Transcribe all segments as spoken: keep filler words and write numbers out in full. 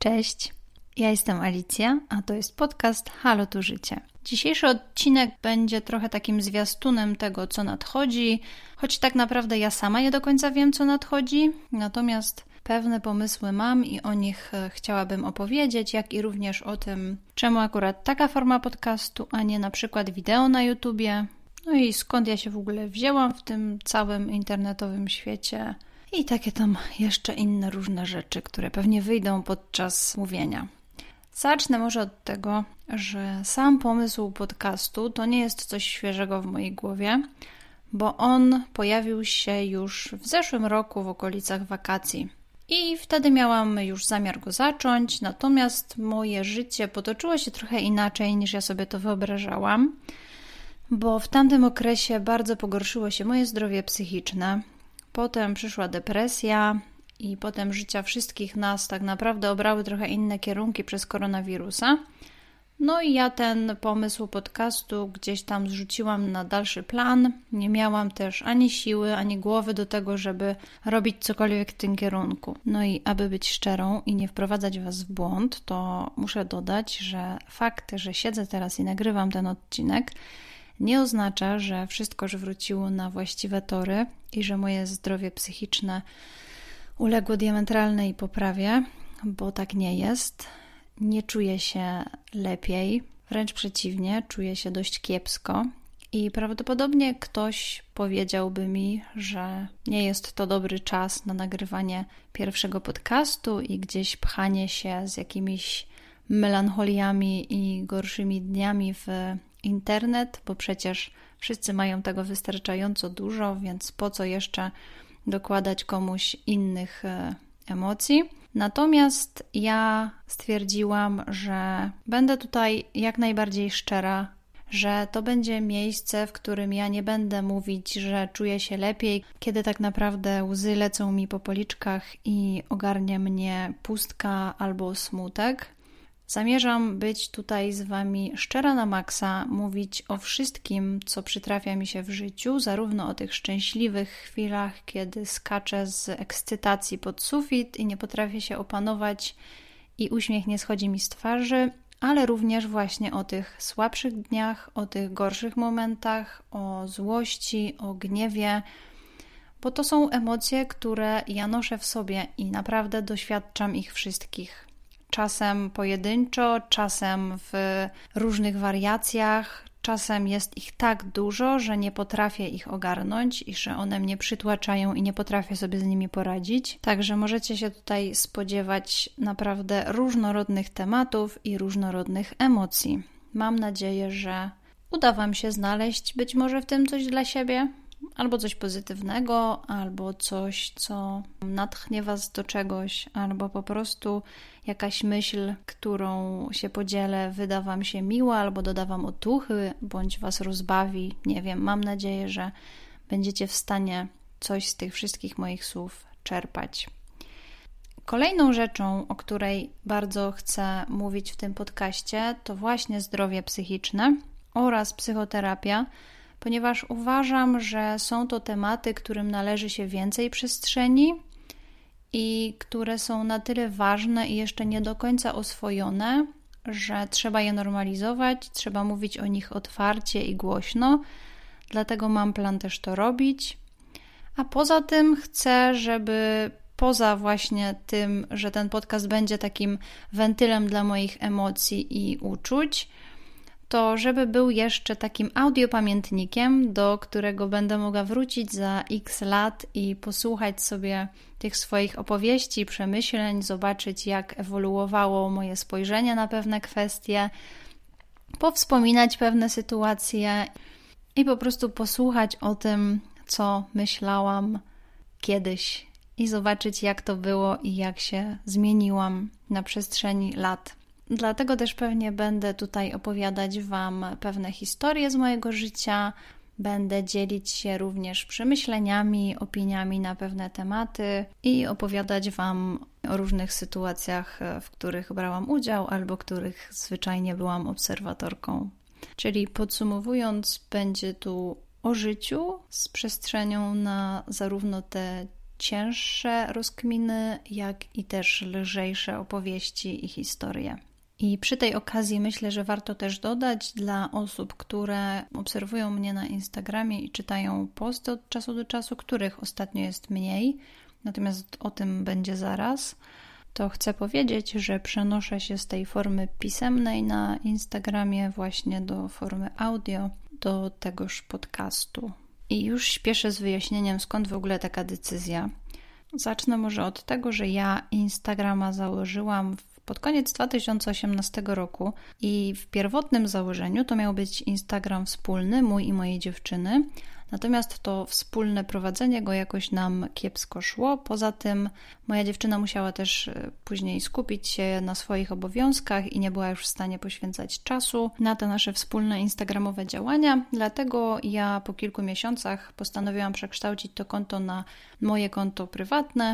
Cześć, ja jestem Alicja, a to jest podcast Halo tu Życie. Dzisiejszy odcinek będzie trochę takim zwiastunem tego, co nadchodzi, choć tak naprawdę ja sama nie do końca wiem, co nadchodzi, natomiast pewne pomysły mam i o nich chciałabym opowiedzieć, jak i również o tym, czemu akurat taka forma podcastu, a nie na przykład wideo na YouTubie, no i skąd ja się w ogóle wzięłam w tym całym internetowym świecie i takie tam jeszcze inne różne rzeczy, które pewnie wyjdą podczas mówienia. Zacznę może od tego, że sam pomysł podcastu to nie jest coś świeżego w mojej głowie, bo on pojawił się już w zeszłym roku w okolicach wakacji. I wtedy miałam już zamiar go zacząć, natomiast moje życie potoczyło się trochę inaczej niż ja sobie to wyobrażałam, bo w tamtym okresie bardzo pogorszyło się moje zdrowie psychiczne. Potem przyszła depresja i potem życia wszystkich nas tak naprawdę obrały trochę inne kierunki przez koronawirusa. No i ja ten pomysł podcastu gdzieś tam zrzuciłam na dalszy plan. Nie miałam też ani siły, ani głowy do tego, żeby robić cokolwiek w tym kierunku. No i aby być szczerą i nie wprowadzać Was w błąd, to muszę dodać, że fakt, że siedzę teraz i nagrywam ten odcinek, nie oznacza, że wszystko już wróciło na właściwe tory i że moje zdrowie psychiczne uległo diametralnej poprawie, bo tak nie jest. Nie czuję się lepiej, wręcz przeciwnie, czuję się dość kiepsko i prawdopodobnie ktoś powiedziałby mi, że nie jest to dobry czas na nagrywanie pierwszego podcastu i gdzieś pchanie się z jakimiś melancholiami i gorszymi dniami w internet, bo przecież wszyscy mają tego wystarczająco dużo, więc po co jeszcze dokładać komuś innych emocji. Natomiast ja stwierdziłam, że będę tutaj jak najbardziej szczera, że to będzie miejsce, w którym ja nie będę mówić, że czuję się lepiej, kiedy tak naprawdę łzy lecą mi po policzkach i ogarnia mnie pustka albo smutek. Zamierzam być tutaj z Wami szczera na maksa, mówić o wszystkim, co przytrafia mi się w życiu, zarówno o tych szczęśliwych chwilach, kiedy skaczę z ekscytacji pod sufit i nie potrafię się opanować i uśmiech nie schodzi mi z twarzy, ale również właśnie o tych słabszych dniach, o tych gorszych momentach, o złości, o gniewie, bo to są emocje, które ja noszę w sobie i naprawdę doświadczam ich wszystkich. Czasem pojedynczo, czasem w różnych wariacjach, czasem jest ich tak dużo, że nie potrafię ich ogarnąć i że one mnie przytłaczają i nie potrafię sobie z nimi poradzić. Także możecie się tutaj spodziewać naprawdę różnorodnych tematów i różnorodnych emocji. Mam nadzieję, że uda Wam się znaleźć być może w tym coś dla siebie, albo coś pozytywnego, albo coś, co natchnie Was do czegoś, albo po prostu jakaś myśl, którą się podzielę, wyda Wam się miła, albo doda Wam otuchy, bądź Was rozbawi. Nie wiem, mam nadzieję, że będziecie w stanie coś z tych wszystkich moich słów czerpać. Kolejną rzeczą, o której bardzo chcę mówić w tym podcaście, to właśnie zdrowie psychiczne oraz psychoterapia, ponieważ uważam, że są to tematy, którym należy się więcej przestrzeni i które są na tyle ważne i jeszcze nie do końca oswojone, że trzeba je normalizować, trzeba mówić o nich otwarcie i głośno, dlatego mam plan też to robić. A poza tym chcę, żeby poza właśnie tym, że ten podcast będzie takim wentylem dla moich emocji i uczuć, to żeby był jeszcze takim audiopamiętnikiem, do którego będę mogła wrócić za x lat i posłuchać sobie tych swoich opowieści, przemyśleń, zobaczyć jak ewoluowało moje spojrzenie na pewne kwestie, powspominać pewne sytuacje i po prostu posłuchać o tym, co myślałam kiedyś i zobaczyć jak to było i jak się zmieniłam na przestrzeni lat. Dlatego też pewnie będę tutaj opowiadać Wam pewne historie z mojego życia, będę dzielić się również przemyśleniami, opiniami na pewne tematy i opowiadać Wam o różnych sytuacjach, w których brałam udział albo których zwyczajnie byłam obserwatorką. Czyli podsumowując, będzie tu o życiu z przestrzenią na zarówno te cięższe rozkminy, jak i też lżejsze opowieści i historie. I przy tej okazji myślę, że warto też dodać dla osób, które obserwują mnie na Instagramie i czytają posty od czasu do czasu, których ostatnio jest mniej, natomiast o tym będzie zaraz, to chcę powiedzieć, że przenoszę się z tej formy pisemnej na Instagramie właśnie do formy audio, do tegoż podcastu. I już śpieszę z wyjaśnieniem, skąd w ogóle taka decyzja. Zacznę może od tego, że ja Instagrama założyłam pod koniec dwa tysiące osiemnastego roku i w pierwotnym założeniu to miał być Instagram wspólny, mój i mojej dziewczyny. Natomiast to wspólne prowadzenie go jakoś nam kiepsko szło. Poza tym moja dziewczyna musiała też później skupić się na swoich obowiązkach i nie była już w stanie poświęcać czasu na te nasze wspólne instagramowe działania. Dlatego ja po kilku miesiącach postanowiłam przekształcić to konto na moje konto prywatne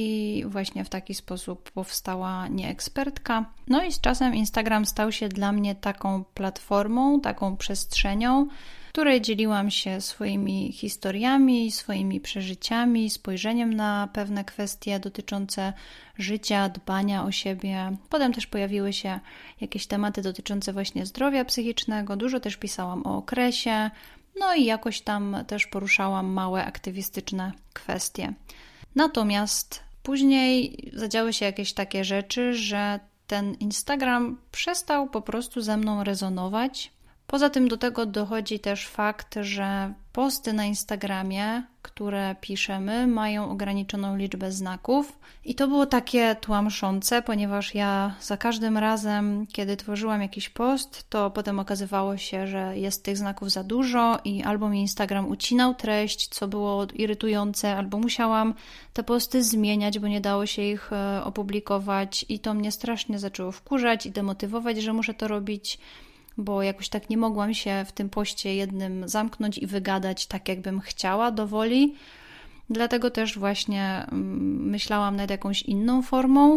i właśnie w taki sposób powstała Nieekspertka. No i z czasem Instagram stał się dla mnie taką platformą, taką przestrzenią, w której dzieliłam się swoimi historiami, swoimi przeżyciami, spojrzeniem na pewne kwestie dotyczące życia, dbania o siebie. Potem też pojawiły się jakieś tematy dotyczące właśnie zdrowia psychicznego. Dużo też pisałam o okresie, no i jakoś tam też poruszałam małe aktywistyczne kwestie. Natomiast później zadziały się jakieś takie rzeczy, że ten Instagram przestał po prostu ze mną rezonować. Poza tym do tego dochodzi też fakt, że posty na Instagramie, które piszemy, mają ograniczoną liczbę znaków i to było takie tłamszące, ponieważ ja za każdym razem, kiedy tworzyłam jakiś post, to potem okazywało się, że jest tych znaków za dużo i albo mi Instagram ucinał treść, co było irytujące, albo musiałam te posty zmieniać, bo nie dało się ich opublikować i to mnie strasznie zaczęło wkurzać i demotywować, że muszę to robić, bo jakoś tak nie mogłam się w tym poście jednym zamknąć i wygadać tak, jakbym chciała do woli. Dlatego też właśnie myślałam nad jakąś inną formą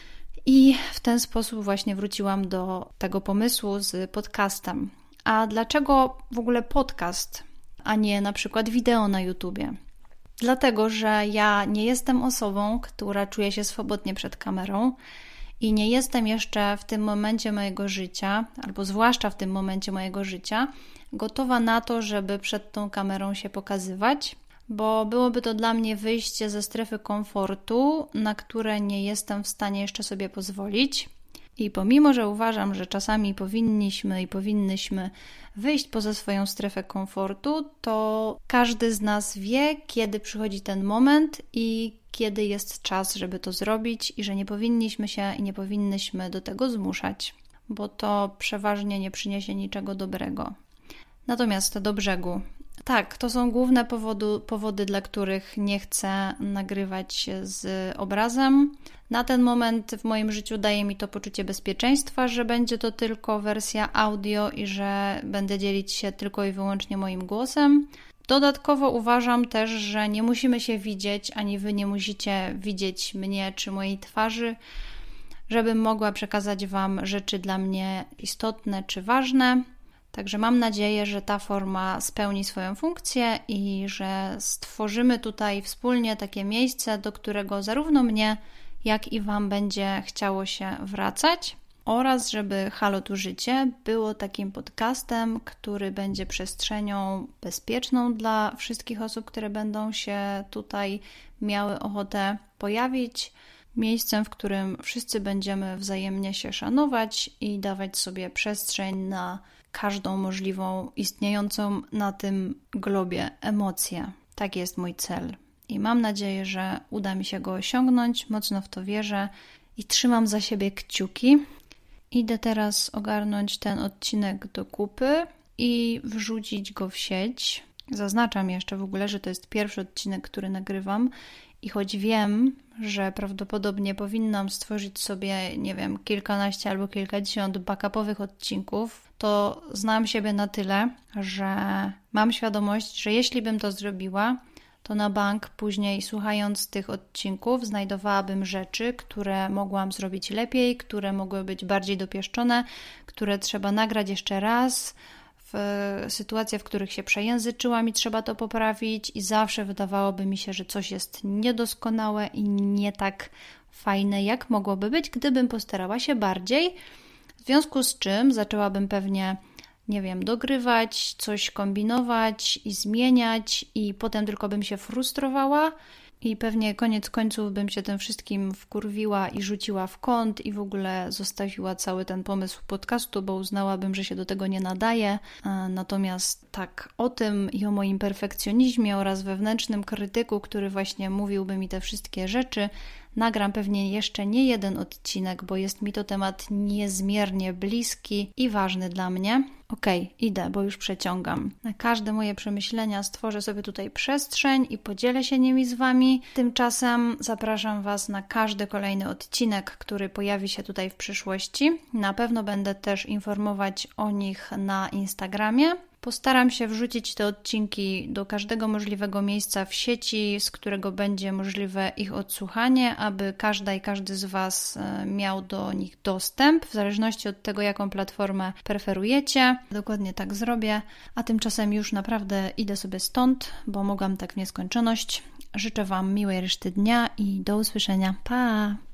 i w ten sposób właśnie wróciłam do tego pomysłu z podcastem. A dlaczego w ogóle podcast, a nie na przykład wideo na YouTubie? Dlatego, że ja nie jestem osobą, która czuje się swobodnie przed kamerą, i nie jestem jeszcze w tym momencie mojego życia, albo zwłaszcza w tym momencie mojego życia, gotowa na to, żeby przed tą kamerą się pokazywać, bo byłoby to dla mnie wyjście ze strefy komfortu, na które nie jestem w stanie jeszcze sobie pozwolić. I pomimo, że uważam, że czasami powinniśmy i powinnyśmy wyjść poza swoją strefę komfortu, to każdy z nas wie, kiedy przychodzi ten moment i kiedy jest czas, żeby to zrobić i że nie powinniśmy się i nie powinnyśmy do tego zmuszać, bo to przeważnie nie przyniesie niczego dobrego. Natomiast do brzegu. Tak, to są główne powodu, powody, dla których nie chcę nagrywać z obrazem. Na ten moment w moim życiu daje mi to poczucie bezpieczeństwa, że będzie to tylko wersja audio i że będę dzielić się tylko i wyłącznie moim głosem. Dodatkowo uważam też, że nie musimy się widzieć, ani wy nie musicie widzieć mnie czy mojej twarzy, żebym mogła przekazać wam rzeczy dla mnie istotne czy ważne. Także mam nadzieję, że ta forma spełni swoją funkcję i że stworzymy tutaj wspólnie takie miejsce, do którego zarówno mnie, jak i wam będzie chciało się wracać. Oraz żeby Halo tu życie było takim podcastem, który będzie przestrzenią bezpieczną dla wszystkich osób, które będą się tutaj miały ochotę pojawić. Miejscem, w którym wszyscy będziemy wzajemnie się szanować i dawać sobie przestrzeń na każdą możliwą istniejącą na tym globie emocję. Tak jest mój cel. I mam nadzieję, że uda mi się go osiągnąć. Mocno w to wierzę i trzymam za siebie kciuki. Idę teraz ogarnąć ten odcinek do kupy i wrzucić go w sieć. Zaznaczam jeszcze w ogóle, że to jest pierwszy odcinek, który nagrywam i choć wiem, że prawdopodobnie powinnam stworzyć sobie, nie wiem, kilkanaście albo kilkadziesiąt backupowych odcinków, to znam siebie na tyle, że mam świadomość, że jeśli bym to zrobiła, to na bank później słuchając tych odcinków znajdowałabym rzeczy, które mogłam zrobić lepiej, które mogły być bardziej dopieszczone, które trzeba nagrać jeszcze raz w sytuacje, w których się przejęzyczyłam i trzeba to poprawić i zawsze wydawałoby mi się, że coś jest niedoskonałe i nie tak fajne, jak mogłoby być, gdybym postarała się bardziej. W związku z czym zaczęłabym pewnie, nie wiem, dogrywać, coś kombinować i zmieniać i potem tylko bym się frustrowała i pewnie koniec końców bym się tym wszystkim wkurwiła i rzuciła w kąt i w ogóle zostawiła cały ten pomysł podcastu, bo uznałabym, że się do tego nie nadaje. Natomiast tak o tym i o moim perfekcjonizmie oraz wewnętrznym krytyku, który właśnie mówiłby mi te wszystkie rzeczy, nagram pewnie jeszcze nie jeden odcinek, bo jest mi to temat niezmiernie bliski i ważny dla mnie. Okej, idę, bo już przeciągam. Na każde moje przemyślenia stworzę sobie tutaj przestrzeń i podzielę się nimi z Wami. Tymczasem zapraszam Was na każdy kolejny odcinek, który pojawi się tutaj w przyszłości. Na pewno będę też informować o nich na Instagramie. Postaram się wrzucić te odcinki do każdego możliwego miejsca w sieci, z którego będzie możliwe ich odsłuchanie, aby każda i każdy z Was miał do nich dostęp, w zależności od tego, jaką platformę preferujecie. Dokładnie tak zrobię, a tymczasem już naprawdę idę sobie stąd, bo mogłam tak w nieskończoność. Życzę Wam miłej reszty dnia i do usłyszenia. Pa!